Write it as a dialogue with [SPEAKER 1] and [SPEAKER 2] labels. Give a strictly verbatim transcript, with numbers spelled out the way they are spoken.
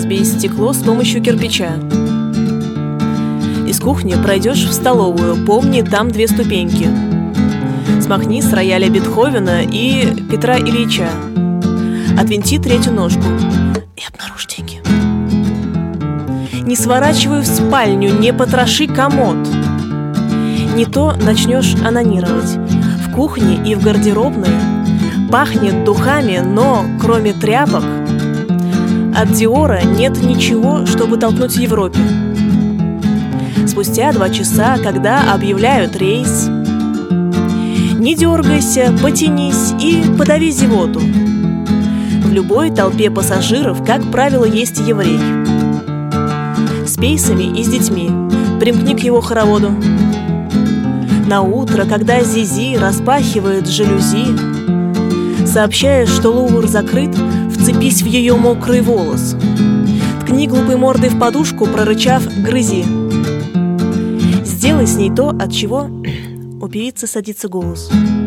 [SPEAKER 1] разбей стекло с помощью кирпича. Из кухни пройдешь в столовую, помни, там две ступеньки. Смахни с рояля Бетховена и Петра Ильича. Отвинти третью ножку и обнаружь деньги. Не сворачивай в спальню, не потроши комод. Не то начнешь анонировать. В кухне и в гардеробной пахнет духами, но кроме тряпок от Диора нет ничего, чтобы толкнуть в Европе. Спустя два часа, когда объявляют рейс, не дергайся, потянись и подави зевоту. В любой толпе пассажиров, как правило, есть еврей. С пейсами и с детьми примкни к его хороводу. На утро, когда Зизи распахивает жалюзи, сообщая, что Лувр закрыт, вцепись в ее мокрый волос. Ткни глупой мордой в подушку, прорычав «грызи». Сделай с ней то, от чего у певицы садится голос.